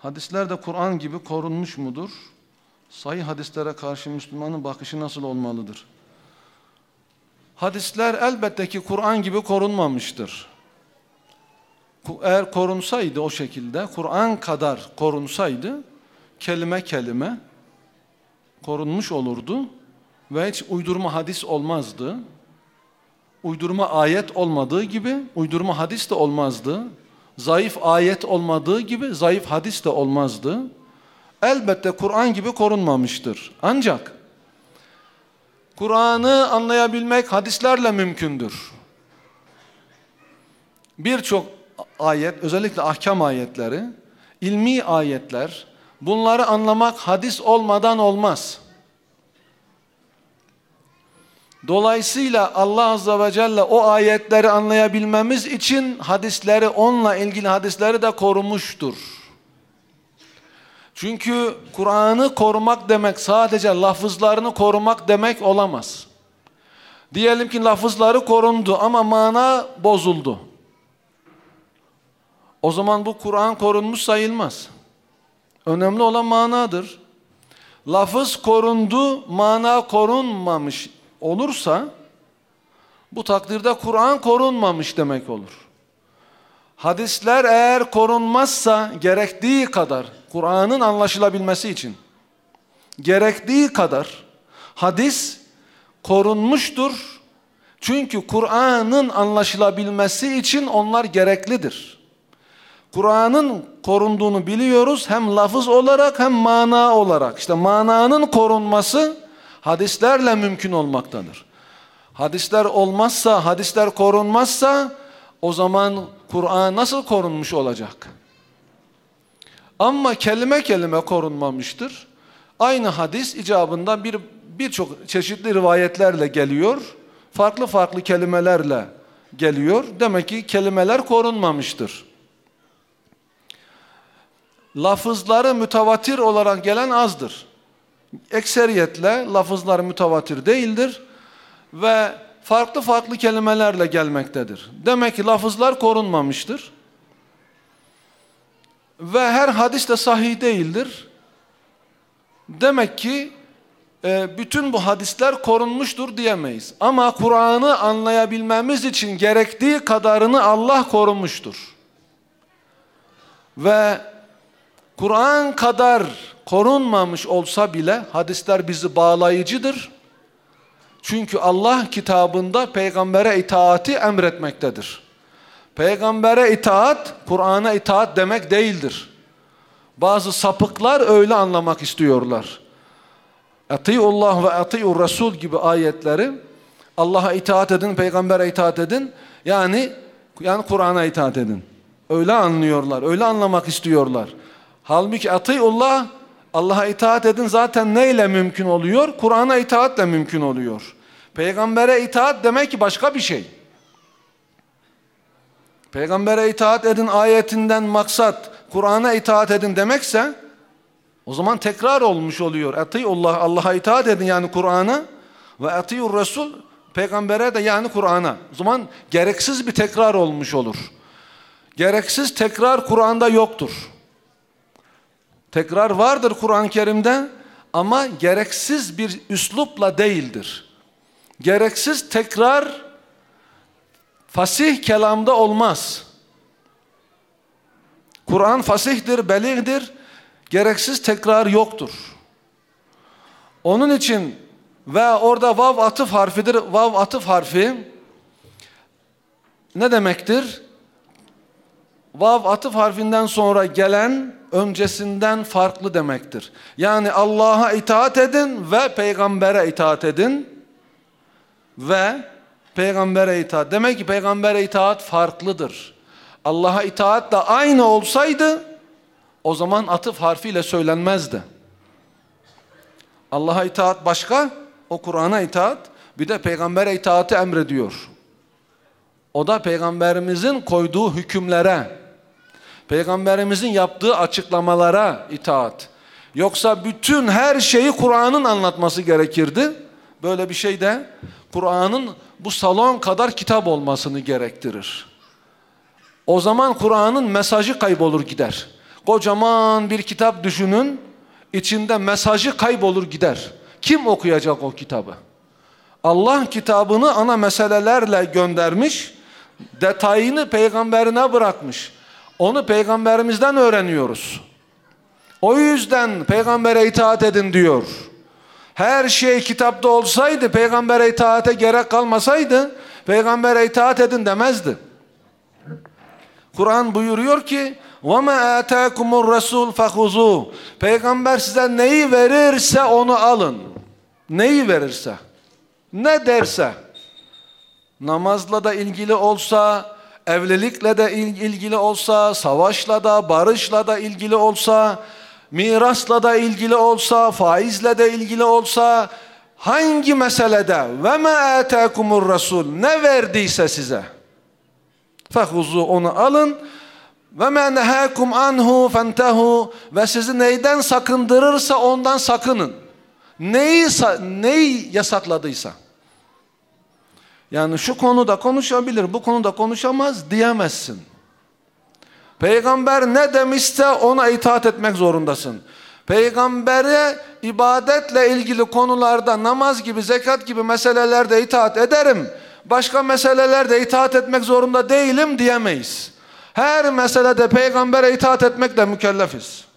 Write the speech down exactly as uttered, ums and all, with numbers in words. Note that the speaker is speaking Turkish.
Hadisler de Kur'an gibi korunmuş mudur? Sahih hadislere karşı Müslümanın bakışı nasıl olmalıdır? Hadisler elbette ki Kur'an gibi korunmamıştır. Eğer korunsaydı o şekilde, Kur'an kadar korunsaydı, kelime kelime korunmuş olurdu ve hiç uydurma hadis olmazdı. Uydurma ayet olmadığı gibi uydurma hadis de olmazdı. Zayıf ayet olmadığı gibi zayıf hadis de olmazdı. Elbette Kur'an gibi korunmamıştır. Ancak Kur'an'ı anlayabilmek hadislerle mümkündür. Birçok ayet, özellikle ahkam ayetleri, ilmi ayetler, bunları anlamak hadis olmadan olmaz. Dolayısıyla Allah Azze ve Celle o ayetleri anlayabilmemiz için hadisleri, onunla ilgili hadisleri de korumuştur. Çünkü Kur'an'ı korumak demek sadece lafızlarını korumak demek olamaz. Diyelim ki lafızları korundu ama mana bozuldu. O zaman bu Kur'an korunmuş sayılmaz. Önemli olan manadır. Lafız korundu, mana korunmamış olursa bu takdirde Kur'an korunmamış demek olur. Hadisler eğer korunmazsa gerektiği kadar Kur'an'ın anlaşılabilmesi için gerektiği kadar hadis korunmuştur. Çünkü Kur'an'ın anlaşılabilmesi için onlar gereklidir. Kur'an'ın korunduğunu biliyoruz hem lafız olarak hem mana olarak. İşte mananın korunması hadislerle mümkün olmaktadır. Hadisler olmazsa, hadisler korunmazsa o zaman Kur'an nasıl korunmuş olacak? Ama kelime kelime korunmamıştır. Aynı hadis icabında bir birçok çeşitli rivayetlerle geliyor. Farklı farklı kelimelerle geliyor. Demek ki kelimeler korunmamıştır. Lafızları mütevatir olarak gelen azdır. Ekseriyetle lafızlar mütevatir değildir ve farklı farklı kelimelerle gelmektedir. Demek ki lafızlar korunmamıştır. Ve her hadis de sahih değildir. Demek ki e, bütün bu hadisler korunmuştur diyemeyiz. Ama Kur'an'ı anlayabilmemiz için gerektiği kadarını Allah korumuştur. Ve Kur'an kadar korunmamış olsa bile hadisler bizi bağlayıcıdır. Çünkü Allah kitabında peygambere itaati emretmektedir. Peygambere itaat, Kur'an'a itaat demek değildir. Bazı sapıklar öyle anlamak istiyorlar. Atiullah ve atiur Resul gibi ayetleri Allah'a itaat edin, peygambere itaat edin. Yani yani Kur'an'a itaat edin. Öyle anlıyorlar, öyle anlamak istiyorlar. Halbuki atiullah, Allah'a itaat edin zaten neyle mümkün oluyor? Kur'an'a itaatle mümkün oluyor. Peygambere itaat demek ki başka bir şey. Peygambere itaat edin ayetinden maksat Kur'an'a itaat edin demekse o zaman tekrar olmuş oluyor. Atiullah, Allah'a itaat edin yani Kur'an'a ve atiur Resul, peygambere de yani Kur'an'a. O zaman gereksiz bir tekrar olmuş olur. Gereksiz tekrar Kur'an'da yoktur. Tekrar vardır Kur'an-ı Kerim'de ama gereksiz bir üslupla değildir. Gereksiz tekrar fasih kelamda olmaz. Kur'an fasihtir, beligdir. Gereksiz tekrar yoktur. Onun için ve orada vav atıf harfidir. Vav atıf harfi ne demektir? Vav atıf harfinden sonra gelen öncesinden farklı demektir. Yani Allah'a itaat edin ve peygambere itaat edin ve peygambere itaat. Demek ki peygambere itaat farklıdır. Allah'a itaat da aynı olsaydı o zaman atıf harfiyle söylenmezdi. Allah'a itaat başka, o Kur'an'a itaat, bir de peygambere itaati emrediyor. O da peygamberimizin koyduğu hükümlere, peygamberimizin yaptığı açıklamalara itaat. Yoksa bütün her şeyi Kur'an'ın anlatması gerekirdi. Böyle bir şey de Kur'an'ın bu salon kadar kitap olmasını gerektirir. O zaman Kur'an'ın mesajı kaybolur gider. Kocaman bir kitap düşünün. İçinde mesajı kaybolur gider. Kim okuyacak o kitabı? Allah kitabını ana meselelerle göndermiş. Detayını peygamberine bırakmış. Onu peygamberimizden öğreniyoruz. O yüzden peygambere itaat edin diyor. Her şey kitapta olsaydı, peygambere itaate gerek kalmasaydı, peygambere itaat edin demezdi. Kur'an buyuruyor ki وَمَا آتَاكُمُ الرَّسُولُ فَخُذُوهُ Peygamber size neyi verirse onu alın. Neyi verirse, ne derse, namazla da ilgili olsa, evlilikle de ilgili olsa, savaşla da, barışla da ilgili olsa, mirasla da ilgili olsa, faizle de ilgili olsa, hangi meselede ve ma atakumur rasul ne verdiyse size fehuzu onu alın ve ma nehakum anhu fentehu ve sizi neyden sakındırırsa ondan sakının. Neyi neyi yasakladıysa. Yani şu konuda konuşabilir, bu konuda konuşamaz diyemezsin. Peygamber ne demişse ona itaat etmek zorundasın. Peygambere ibadetle ilgili konularda namaz gibi, zekat gibi meselelerde itaat ederim. Başka meselelerde itaat etmek zorunda değilim diyemeyiz. Her meselede peygambere itaat etmekle mükellefiz.